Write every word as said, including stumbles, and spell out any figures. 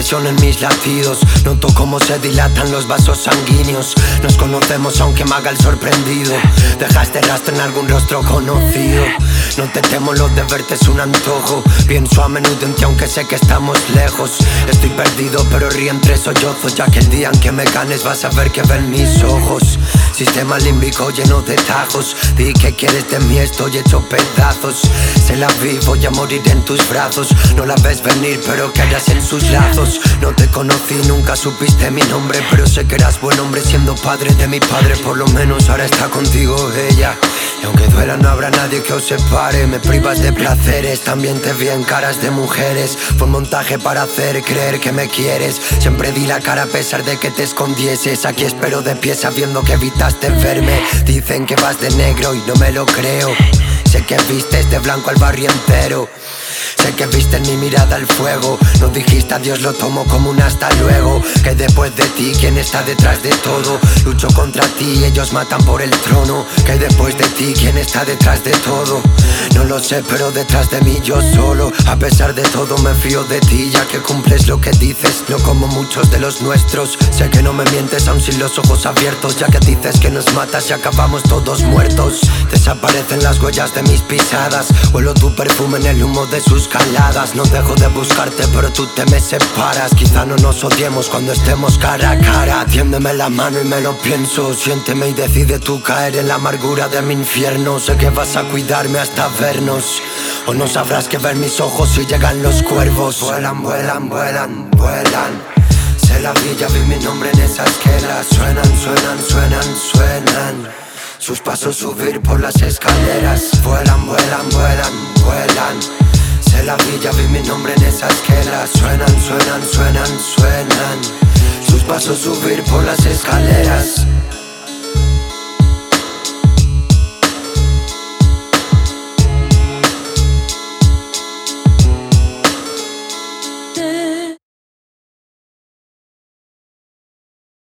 presión en mis latidos. Noto cómo se dilatan los vasos sanguíneos. Nos conocemos aunque me haga el sorprendido. Dejaste rastro en algún rostro conocido. No te temo, lo de verte es un antojo. Pienso a menudo en ti aunque sé que estamos lejos. Estoy perdido pero río entre sollozos, ya que el día en que me ganes vas a ver que ven mis ojos. Sistema límbico lleno de tajos. Di que quieres de mí, estoy hecho pedazos. Se la vi, voy a morir en tus brazos. No la ves venir pero caerás en sus lazos. No te conocí, nunca supiste mi nombre, pero sé que eras buen hombre siendo padre de mi padre. Por lo menos ahora está contigo ella. Y aunque duela no habrá nadie que os separe. Me privas de placeres, también te vi en caras de mujeres. Fue un montaje para hacer creer que me quieres. Siempre di la cara a pesar de que te escondieses. Aquí espero de pie sabiendo que evitaste verme. Dicen que vas de negro y no me lo creo. Sé que vistes de blanco al barrio entero. Sé que viste en mi mirada el fuego. No dijiste adiós, lo tomo como un hasta luego. Que después de ti, ¿quién está detrás de todo? Lucho contra ti, ellos matan por el trono. Que después de ti, ¿quién está detrás de todo? No lo sé, pero detrás de mí yo solo. A pesar de todo me fío de ti, ya que cumples lo que dices, no como muchos de los nuestros. Sé que no me mientes aún sin los ojos abiertos, ya que dices que nos matas y acabamos todos muertos. Desaparecen las huellas de mis pisadas. Huelo tu perfume en el humo de sus caladas. No dejo de buscarte pero tú te me separas. Quizá no nos odiemos cuando estemos cara a cara. Tiéndeme la mano y me lo pienso. Siénteme y decide tú caer en la amargura de mi infierno. Sé que vas a cuidarme hasta vernos. O no sabrás que ver mis ojos si llegan los cuervos. Vuelan, vuelan, vuelan, vuelan. Se la vi, ya vi mi nombre en esas esquelas. Suenan, suenan, suenan, suenan. Sus pasos subir por las escaleras. Vuelan, vuelan, vuelan, vuelan. Se la vi, ya vi mi nombre en esas esquelas. Suenan, suenan, suenan, suenan. Sus pasos subir por las escaleras.